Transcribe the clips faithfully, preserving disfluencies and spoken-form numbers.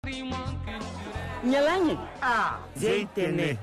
Nyalanyi ah Zeitene.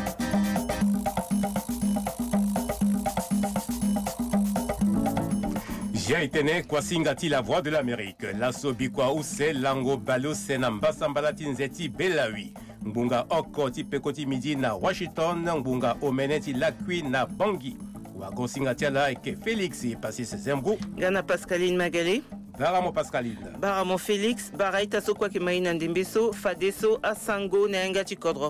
Zeitene kwa singati la voix de l'Amérique. Lasso bikwa use lango balo senamba sambalati nzeti belawi. Mbunga oko ti pekoti midi na Washington, mbunga omeneti lakwi na Bangui. Wago singati la eke Félix pasi sezembu. Gana Pascaline Magali. Baramo Pascaline. Baramo Félix, Baraita Sokwa Kimaina Ndimbeso, Fadeso, Asango, Neangati Kodro.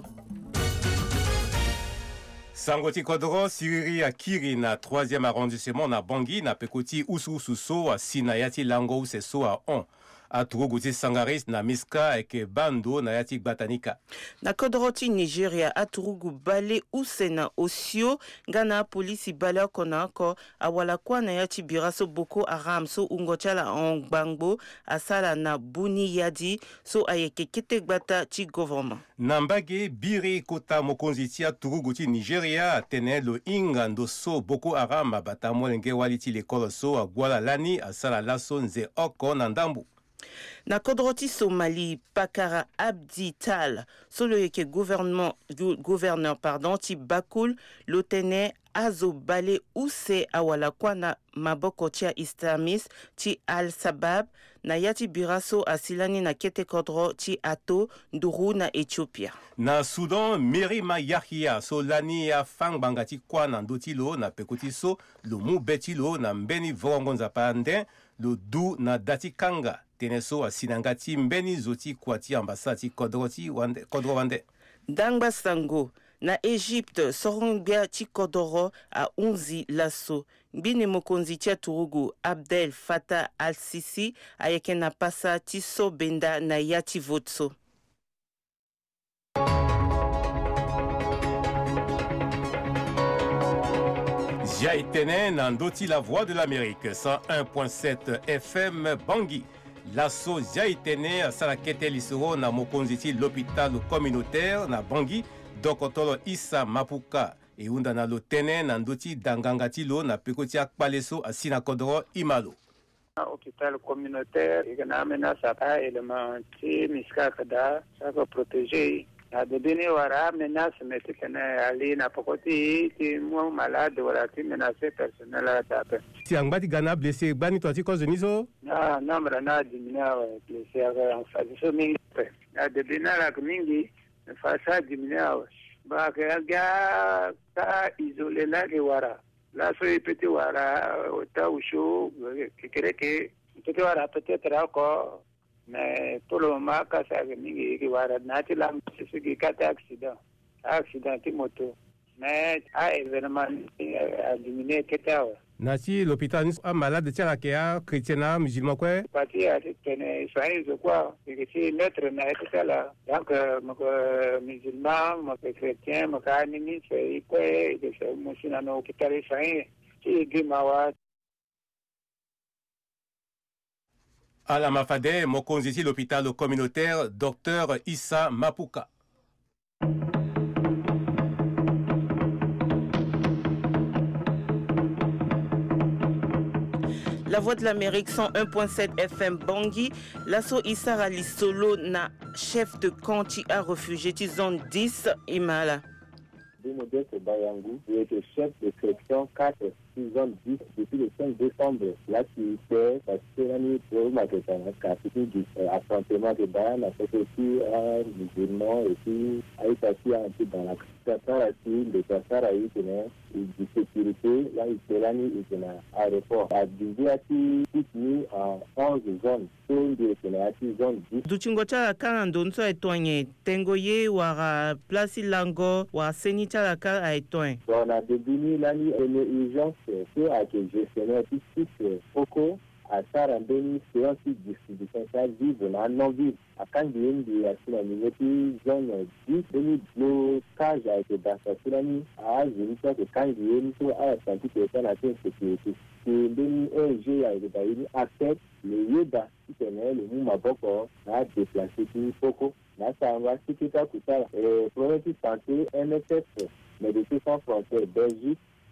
Sangoti Kodro, Siriri Akiri na troisième arrondissement na Bangui, na Pekoti Usu a Sinayati Lango Seso a on. A Turuguti Sangaris na Miska eke Bando na Yatik Batanika. Na Kodroti Nigeria, Aturugu Bale Usena Osio, Gana Polisi Bala Konako, Awala kwa na Yati Biraso Boko Haram so Ungochala Ongbangbo, Asala na Buni Yadi, so Ayeke Ketek Bata Ti Government. Nambage Biri Kota Mokonzitia Turuguti Nigeria, Tene lo Ingando so Boko Haram Bata Molenge Waliti Lekolo so Agwala Lani, Asala Laso Nze Oko Nandambu. Na Kodroti Somali, Pakara Abdi Tal, solo yeke gouvernement, gouverneur, pardon, ti Bakul, l'otene Azo Bale Use Awala Kwana Maboko tia Islamis, ti Al Sabab, na Yati Biraso Asilani na Kete Kodro, ti Ato, Nduru na Ethiopia. Na Soudan, Merima Yahia, so Lani ya Fang Bangati Kwana Ndotilo, na Pekoti so, Lumu Betilo, na Mbeni Vorongonza Pande, lo Du na Dati Kanga. Teneso a Sinangati Mbeni Zoti Kwati Ambasati Kodroti Wande Kodro Wande. Dangba Sango na Egypte Sorongbia Ti Kodoro a Unzi Lasso. Bine Mokonzi Tia Turugu Abdel Fattah al-Sisi ayeke na pasa Ti So Benda na Yati Votso. Jaitene Nandoti la voix de l'Amérique cent un point sept F M Bangui. Lasso Jaitene à Salakete Lisoro na Mokonziti l'hôpital communautaire na Bangui, Dokotolo Issa Mapuka et unda na lo tene na ndoti dangangati lo na Pekoti Akpaleso à Sinakodro Imalo. Hôpital communautaire, il y a un menace élément miska kada, ça va protéger. Na debini wara menace mais tu connais ali na pokoti ti mo malade wala ti menace personnel à taper. Ti angbati gana blessé bani to ti cause de niso? Na namra na dimina blessé en face so mingi. Na debina la mingi face à dimina ba ga ta isolé la ke wara. La so petit wara ta usho kekere ke petit wara peut-être encore. Mais pour le moment, quand ça arrive, il y a des accidents, accident de moto. Mais à événement, à diminuer quelque chose. Nasi l'hôpital a malade de la Kea, chrétien, musulman quoi? Parti à cette soirée, je crois. Et c'est notre naïf là. Donc, musulman, mon chrétien, mon canini, c'est quoi? C'est mon sinano hôpital soigné. C'est Guimawa. À la Mafade, Mokonziti l'hôpital communautaire, docteur Issa Mapuka. La voix de l'Amérique cent un point sept F M Bangui, Lasso Issa Rali Solo na chef de camp qui a réfugié qui zone dix Imala. Modeste Bayangou, qui était chef de section quatre six zone dix depuis le cinq décembre. Là, qui était parce que l'année pour ma question, c'était du affrontement de Bayan, a fait aussi un musulman et puis a été assis un peu dans la situation, le Kassara, il tenait de sécurité, là, il était l'année, il tenait à aéroport. A divisé à six en onze zones. Duchingocha kana ndonso etoanye tengoye wara place lango wa senita ka aitoin. On a devenu l'année une urgence que a que gestionnaire artistique Foko à Sarandoni séance de distribution ça vivre na non vivre à Kandien de la Sinani zone dix demi blocage a été dans cette année à Zunita de Kandien pour à santé que ça la sécurité. C'est demi un G a été accepte le Yeda qui tenait le Moumaboko a déplacé tout Foko. Là ça va c'est tout ça et projet de santé M S F Médecins sans frontières Belgique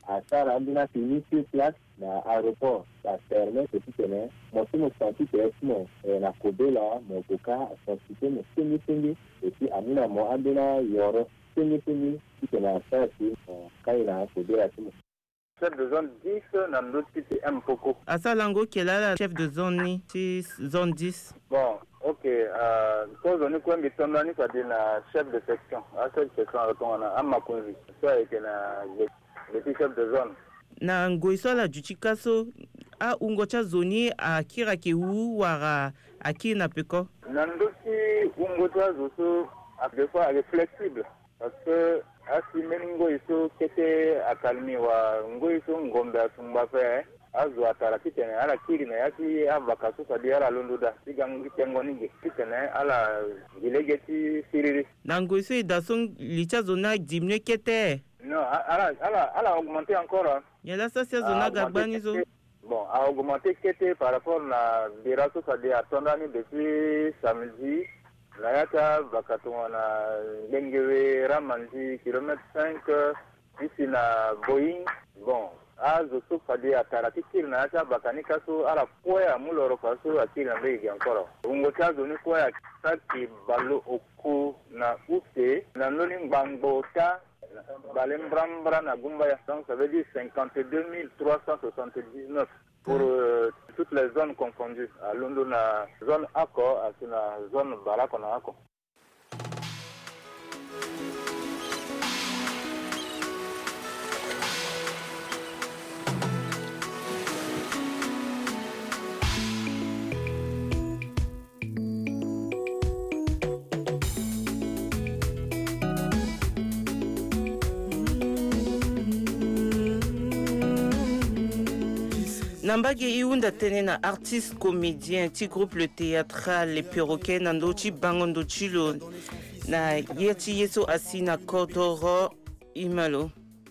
à Sara Ambina fini sur place dans l'aéroport. Ça permet que tu connais. Moi, je me sens tout à l'heure. Na Kobe là, mon coca, son cité, mon semi semi. Et puis, Amina, moi, Ambina, Yoro, semi semi. Tu connais ça aussi. Quand il a un Kobe là, tu me. Chef de zone dix, dans notre petit M. Poko. Asalango, qui est là, la chef de zone, ni, zone dix. Bon, ok. Euh, quand on est quoi, mais ton ami, ça dit la chef de section. À cette section, on a un Makonzi. Ça, c'est le petit chef de zone. Na ngoiso la juchikaso, a ungocha zoni, a kira kewu, wara, a ki na peko. Nandoki, ungocha zoso, à des fois, elle est flexible. Parce que, asi meningo iso kete akalmi wa ngo iso ngombe asumba fe azu atara kitene ala kiri na yati avaka suka di ala londoda sigangi tengo nige kitene ala gilegeti siriri na ngo iso idason licha zona dimne kete non ala ala ala augmenter encore yala sa sia zona gagbani zo bon a augmenter kete par rapport na biraso sa di atondani depuis samedi. La yata bakatona lengewe ramanzi kilomètre cinq ici na Boeing. Bon, azo so fadi atarati kil na yata bakanika so ala poya muloro kaso akili na mbegi encore. Ungo chazo ni poya saki balo oku na ute na noli bango ta balembrambra na gumba ya. Donc ça veut dire cinquante-deux mille trois cent soixante-dix-neuf pour euh, toutes les zones confondues. À Londres, la zone Ako, à la zone Barakona Ako. Nambage iunda tenena artiste comédien ti groupe le théâtral les perroquets nando ti bangondo chilo na yeti yeso asina kodoro imalo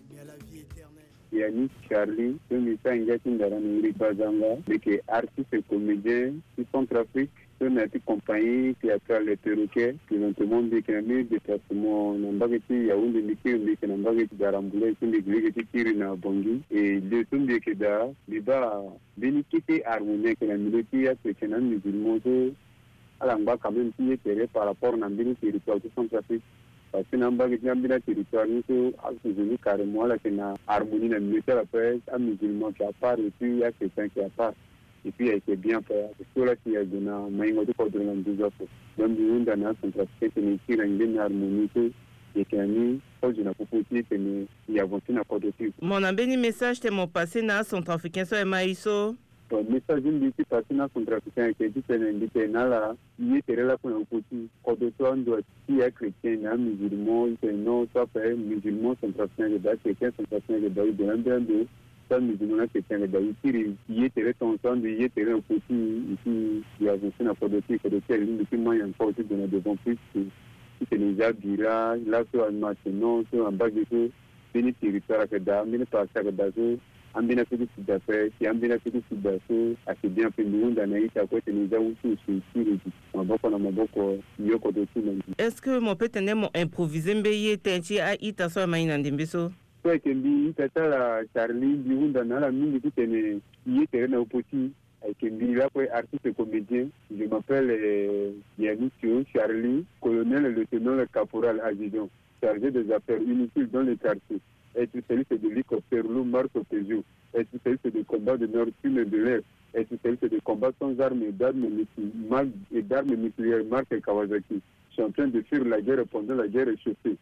Yannick Charlie, je me sens engagé dans la Bazanga, avec artistes et comédiens du Centrafrique, je suis une compagnie théâtrale les perroquets, qui ont tout le monde qui a mis des déplacements dans Bagati, Yaoundé, Miki, qui ont Bagati, Daramboula, qui ont Bagati, Kiri, na Bongi, et deux tombes de Keda, Biba, bénéficier harmonie, qui a mis le théâtre, qui a mis le monde, à l'angle quand même, qui est par rapport à l'ambiance territoire du Centrafrique. Parce que namba que j'aime bien territoire nous c'est carrément là c'est une harmonie dans le milieu après un musulman qui a part et puis il y a quelqu'un qui a part et puis il a été bien fait parce que là qui a donné mais il m'a dit qu'on doit dans deux autres donc nous dans un centrafrique c'est une qui rend une harmonie et qui a mis au d'une proposition que nous y avons une accord dessus. Mon abéni message t'es mon passé na centrafricain so emaïso. Bon, message d'une dit passé na centrafricain qui dit que l'indiqué na là il était là pour un petit quand on doit si est chrétien na musulman c'est non ça fait musulman centrafricain de base chrétien centrafricain de base de l'un de ça musulman chrétien de base il était là ton sang il était là un petit ici il y a une accord dessus que de quel ligne depuis moi il y a encore aussi de devant plus si c'est déjà bira là sur un maintenant sur un bas de tout béni territoire que da béni passer que da ambina kudu sidafe ki ambina kudu sidafe akibia pembunda na ita kwa teniza usu usiri maboko na maboko yoko do tuna. Est-ce que mon peut tenir mon improviser mbeye tenchi a ita so maina ndimbiso kwa kembi ita la Charlie biunda na la mingi tutene yete na opoti kembi là pour artiste comédien je m'appelle euh, Yannick Charlie colonel lieutenant le caporal adjudant chargé des affaires inutiles dans les quartiers. Être spécialiste de l'hélicoptère loup Marco Peugeot, être spécialiste de combat de nord-sud et de l'air, être spécialiste de combat sans armes et d'armes et d'armes nucléaires marque Kawasaki. Je suis en train de fuir la guerre pendant la guerre échauffée.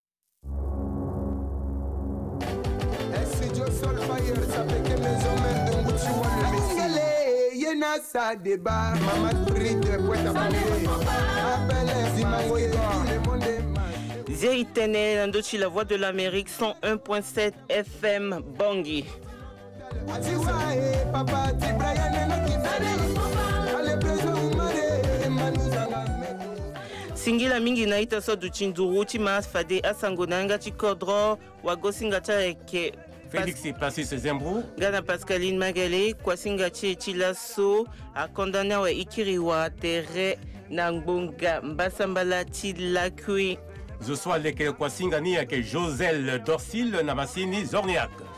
Zéitene, Nandochi, la voix de l'Amérique, cent un point sept F M, Bangui. Singila mingi naita so du chinduru chima fade asango nanga chikodro wagosinga ke Félix est passé ses embrouilles. Gana Pascaline Magalé, Kwasinga Chilaso, a condamné wa ikiriwa tere nangbonga mbasambala tilakui. Je sois les Kwasingani avec Joselle Dorsil Namasini Zorniak.